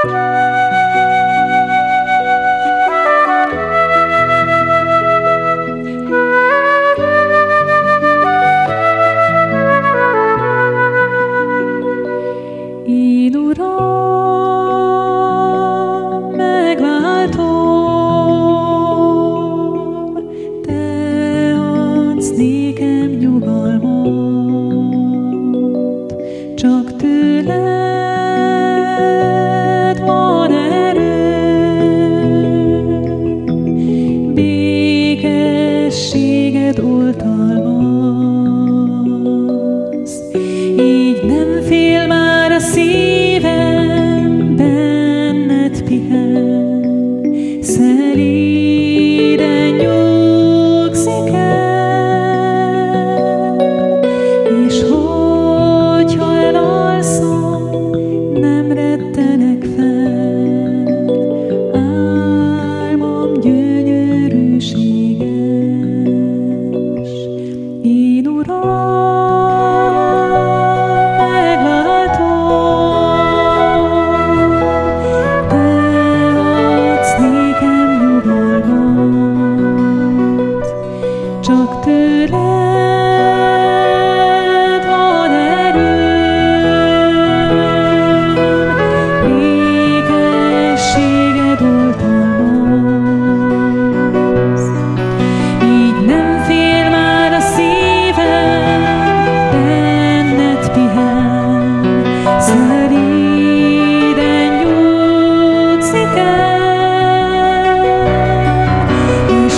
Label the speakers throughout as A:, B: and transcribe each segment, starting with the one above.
A: Én Uram, megváltom, Te adsz nékem nyugalmat, csak tőled van erő, békességed oltalmaz, így nem fél már a szívem, benned pihen, szelíden nyugszik el, és hogyha elalszom, nem rettenek fel, álmom gyönyörűséges. Én Uram, csak tőled van erő, békességed oltalmaz, így nem fél már a szívem, benned pihen, szelíden nyugszik el, és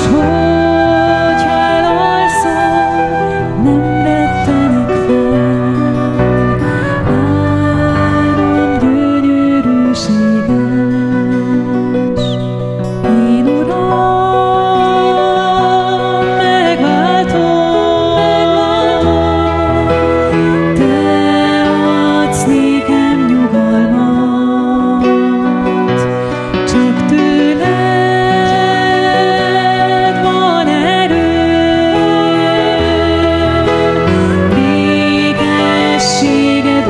A: nem rettenek fel, álmom gyönyörűséges. Én Uram, megváltom, Te adsz nékem nyugalmat, csak tőled van erő, békességed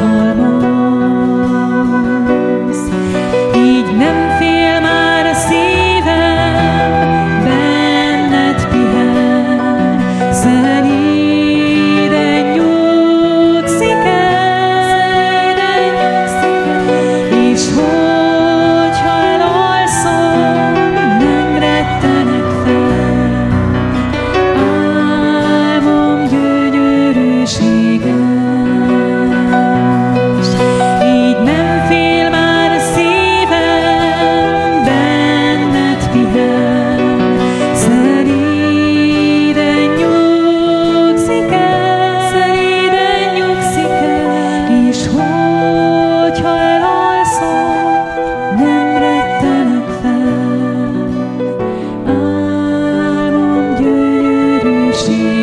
A: oltalmaz, így nem fél már a szívem, benned pihen, szelíden nyugszik el, és hogyha elalszom, nem rettenek fel, álmom gyönyörűséges. Így nem fél már a szívem, benned pihen, szelíden nyugszik el, és hogyha elalszom, nem rettenek fel, álmom gyönyörűséges.